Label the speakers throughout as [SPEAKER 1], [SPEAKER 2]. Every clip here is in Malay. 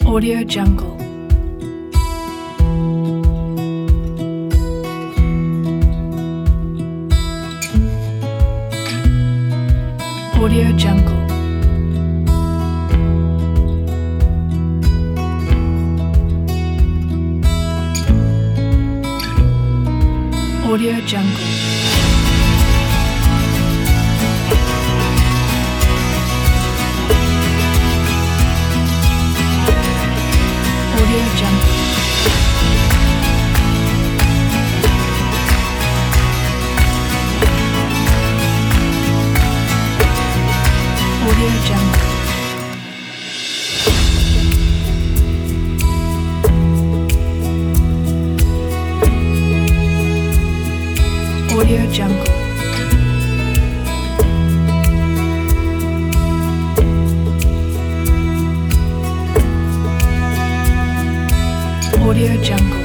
[SPEAKER 1] Audio Jungle. Audio Jungle. Audio Jungle. Audio Jungle. Audio Jungle. Audio Jungle. Audio Jungle.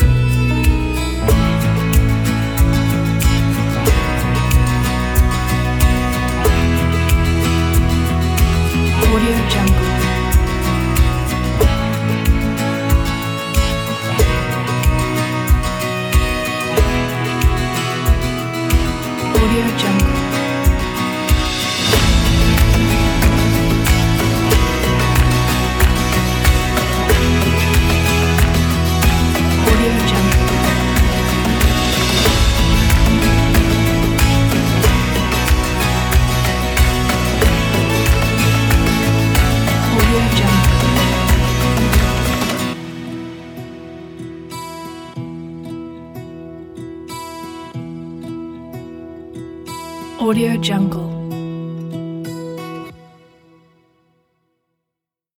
[SPEAKER 1] Audio Jungle. Audio Jungle. Audio Jungle. Audio Jungle. Audio Jungle.